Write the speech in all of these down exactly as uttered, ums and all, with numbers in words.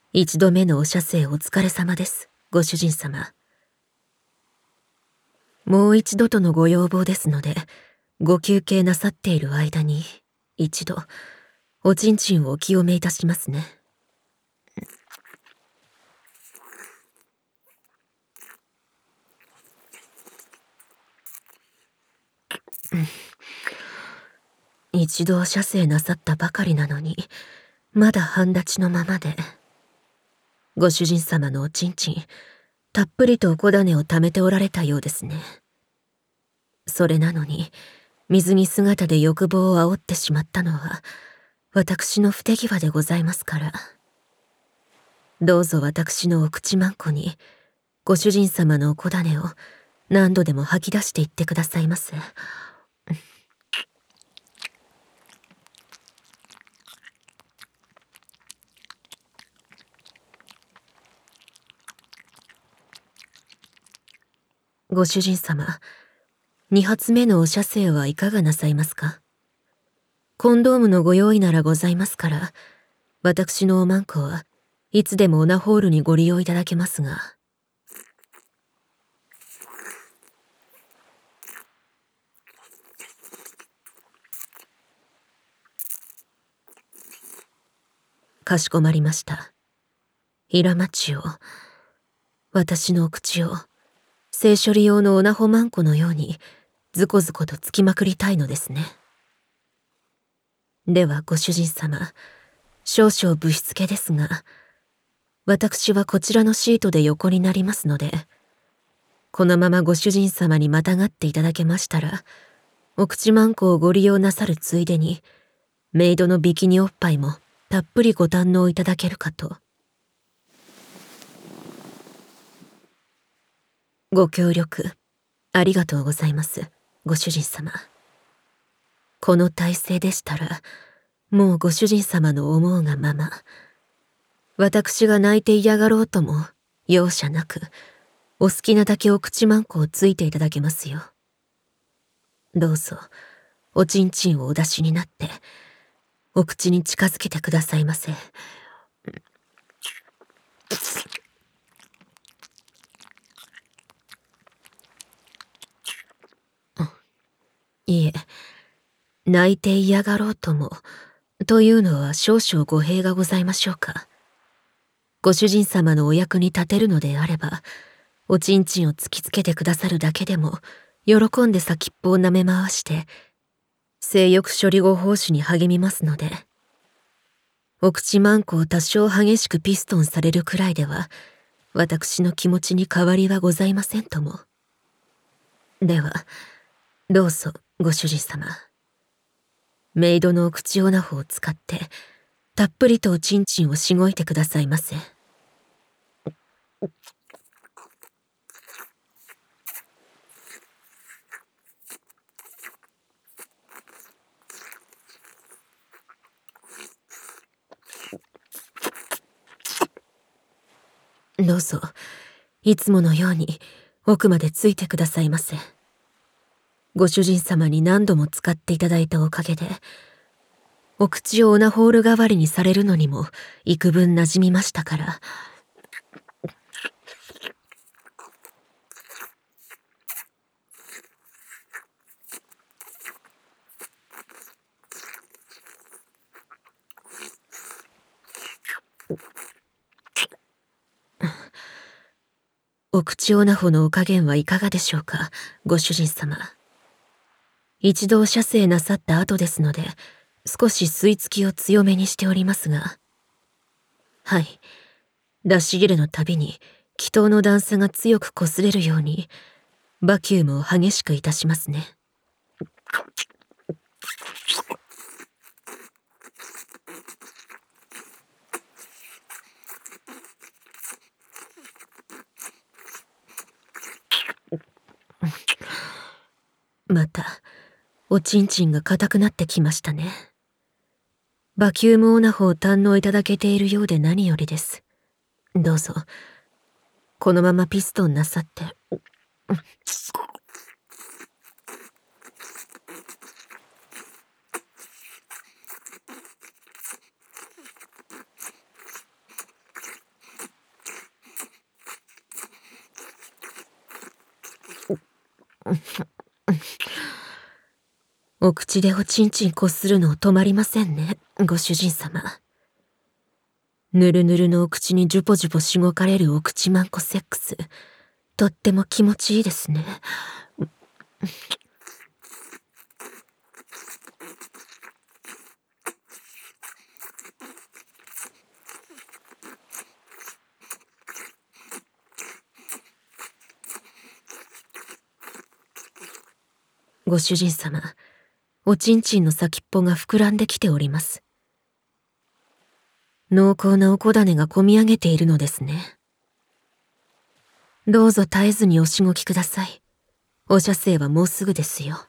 一度目のお射精お疲れ様です、ご主人様。もう一度とのご要望ですので、ご休憩なさっている間に、一度、おちんちんをお清めいたしますね。一度射精なさったばかりなのに、まだ半立ちのままで。ご主人様のおちんちん、たっぷりとおこ種を溜めておられたようですね。それなのに、水着姿で欲望を煽ってしまったのは、私の不手際でございますから。どうぞ私のお口まんこに、ご主人様のおこ種を何度でも吐き出していってくださいませ。ご主人様、二発目のお射精はいかがなさいますか？コンドームのご用意ならございますから、私のおまんこはいつでもオナホールにご利用いただけますが。かしこまりました。平町を、私のお口を、性処理用のオナホマンコのように、ズコズコとつきまくりたいのですね。ではご主人様、少々ぶしつけですが、私はこちらのシートで横になりますので、このままご主人様にまたがっていただけましたら、お口まんこをご利用なさるついでに、メイドのビキニおっぱいもたっぷりご堪能いただけるかと。ご協力、ありがとうございます、ご主人様。この体勢でしたら、もうご主人様の思うがまま、私が泣いて嫌がろうとも、容赦なく、お好きなだけお口まんこをついていただけますよ。どうぞ、おちんちんをお出しになって、お口に近づけてくださいませ。いえ、泣いて嫌がろうとも、というのは少々語弊がございましょうか。ご主人様のお役に立てるのであれば、おちんちんを突きつけてくださるだけでも、喜んで先っぽを舐め回して、性欲処理後奉仕に励みますので、お口まんこを多少激しくピストンされるくらいでは、私の気持ちに変わりはございませんとも。では、どうぞ、ご主人様。メイドのお口オナホを使って、たっぷりとおちんちんをしごいてくださいませ。どうぞ、いつものように奥までついてくださいませ。ご主人様に何度も使っていただいたおかげで、お口をオナホール代わりにされるのにも幾分馴染みましたから。お口オナホのお加減はいかがでしょうか、ご主人様。一度射精なさった後ですので、少し吸い付きを強めにしておりますが。はい。出し切れのたびに、気筒の段差が強く擦れるように、バキュームを激しくいたしますね。また、おちんちんが硬くなってきましたね。バキュームオナホを堪能いただけているようで何よりです。どうぞ、このままピストンなさって。 お口でおちんちんこするの止まりませんね、ご主人様。ぬるぬるのお口にジュポジュポしごかれるお口まんこセックス、とっても気持ちいいですね。ご主人様、おちんちんの先っぽが膨らんできております。濃厚なおこ種がこみ上げているのですね。どうぞ絶えずにおしごきください。お射精はもうすぐですよ。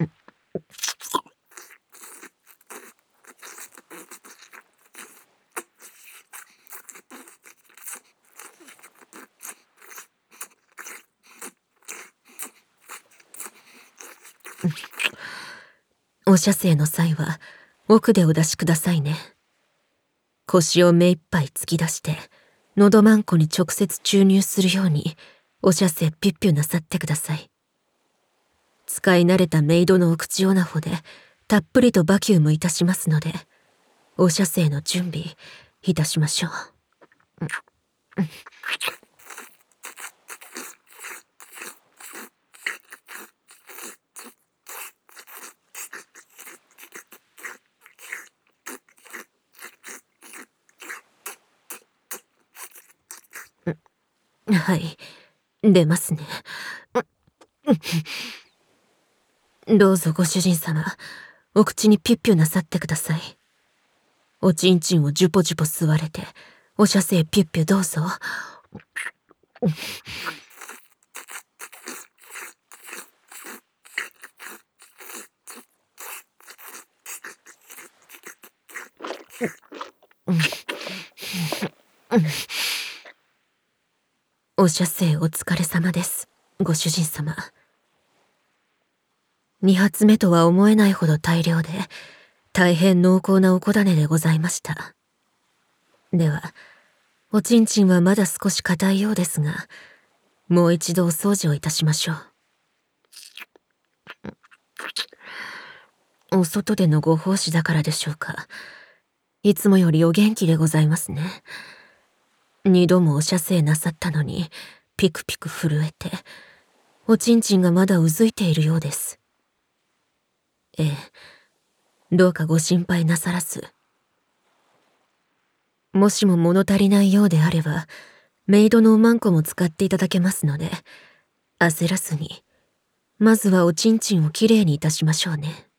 お射精の際は奥でお出しくださいね。腰を目いっぱい突き出して喉まんこに直接注入するようにお射精ピュッピュなさってください。使い慣れたメイドのお口オナホでたっぷりとバキュームいたしますので、お射精の準備いたしましょう。はい、出ますね。どうぞご主人様、お口にピュッピュなさってください。おちんちんをジュポジュポ吸われて、お射精ピュッピュどうぞ。お射精お疲れ様です、ご主人様。二発目とは思えないほど大量で、大変濃厚なおこ種でございました。では、おちんちんはまだ少し硬いようですが、もう一度お掃除をいたしましょう。お外でのご奉仕だからでしょうか。いつもよりお元気でございますね。二度もお射精なさったのに、ピクピク震えて、おちんちんがまだうずいているようです。ええ、どうかご心配なさらず。もしも物足りないようであれば、メイドのおまんこも使っていただけますので、焦らずに、まずはおちんちんをきれいにいたしましょうね。